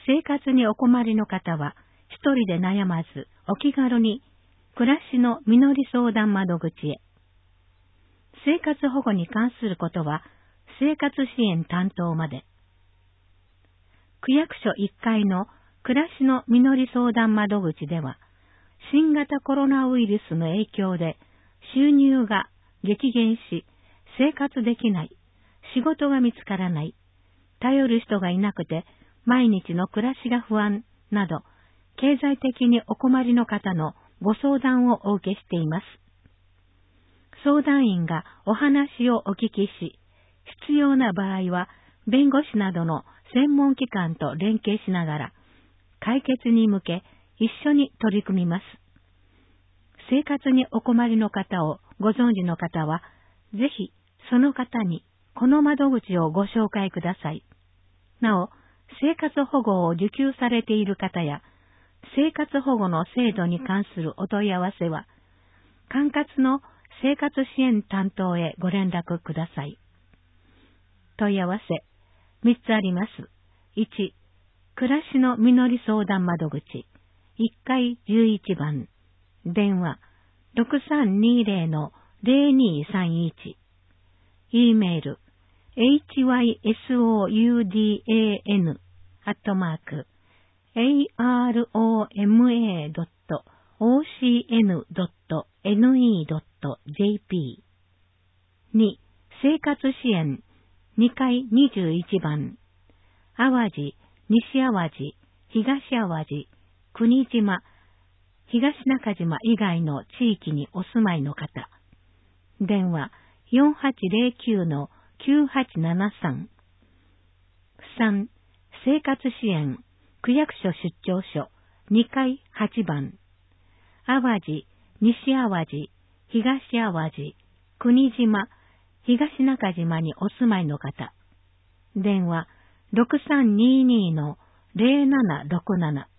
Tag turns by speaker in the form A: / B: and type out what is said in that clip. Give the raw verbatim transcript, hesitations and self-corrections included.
A: 生活にお困りの方は、一人で悩まず、お気軽に、暮らしの実り相談窓口へ。生活保護に関することは、生活支援担当まで。区役所いっかいの暮らしの実り相談窓口では、新型コロナウイルスの影響で収入が激減し、生活できない、仕事が見つからない、頼る人がいなくて毎日の暮らしが不安など、経済的にお困りの方のご相談をお受けしています。相談員がお話をお聞きし、必要な場合は弁護士などの専門機関と連携しながら、解決に向け一緒に取り組みます。生活にお困りの方をご存知の方は、ぜひその方にこの窓口をご紹介ください。なお、生活保護を受給されている方や、生活保護の制度に関するお問い合わせは、管轄の生活支援担当へご連絡ください。問い合わせ、みっつあります。いち、暮らしの実り相談窓口、いっかいじゅういちばん、電話 ろくさんにーぜろ の ぜろにーさんいち、e メール エイチワイエスオーユーディーエーエヌ アットマーク エーアールオーエムエードットオーシーエヌドットエヌイードットジェーピー に、生活支援にかいにじゅういちばん、淡路、西淡路、東淡路、国島、東中島以外の地域にお住まいの方。電話 よんはちぜろきゅうのきゅうはちななさん。さん、生活支援、区役所出張所にかいはちばん。淡路、西淡路、東淡路、国島、東中島にお住まいの方。電話ろくさんにーにーのぜろななろくなな。